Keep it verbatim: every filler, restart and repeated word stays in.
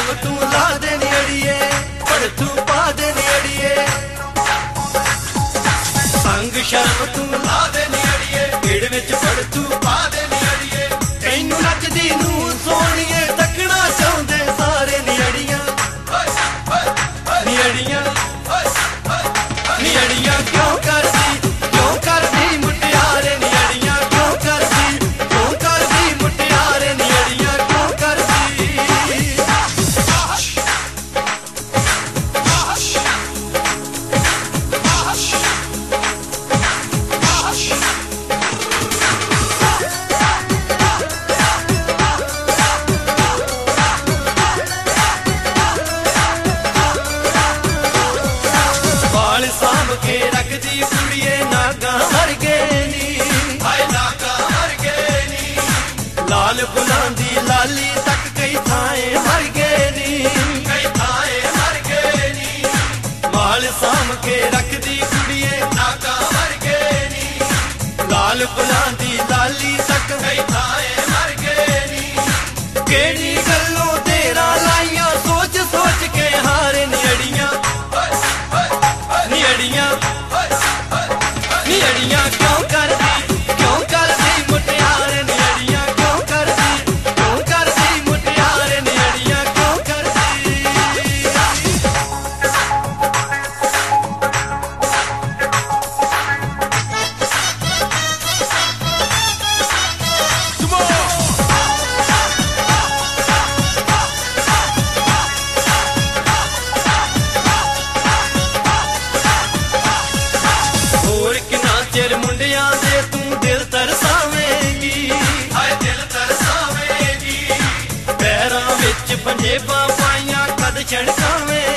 शर्म तू ला देनी अड़िए पढ़ तू पा देनी अड़िए संग शर्म तू ला देनी अड़िए भीड़ विच पढ़ तू पा देनी अड़िए तैनू नचदी नू सोहणीए तकना चाहुंदे सारे नी अड़ियां नी अड़ियां नी अड़ियां क्यों करदी क्यों करदी मुटियारे नी अड़ियां क्यों करदी क्यों करदी मुटियारे नी अड़ियां क्यों करदी बाल सांभ के रखदी कुड़िए नागा वर्गे नी हाय नागा वर्गे नी लाल बुलांदी लाली तक कई थाए वर्गे नी कई थाए वर्गे नी बाल सांभ के रखदी कुड़िए नागा वर्गे नी लाल बुलांदी लाली तक कई थाए वर्गे नी केड़ी गल्लों तेरा लाइया सोच सोच के हारे नी अड़ियां नी अड़ियां नी अड़ियां क्यों करदी क्यों करदी मुटियारे नी अड़ियां क्यों करदी क्यों करदी मुटियारे नी अड़ियां क्यों करदी होर किना चिर मुंडियां दे तू दिल तरसावेंगी हाय दिल तरसावेंगी पैरां विच पंजेबां पाइयां कद छड़कावें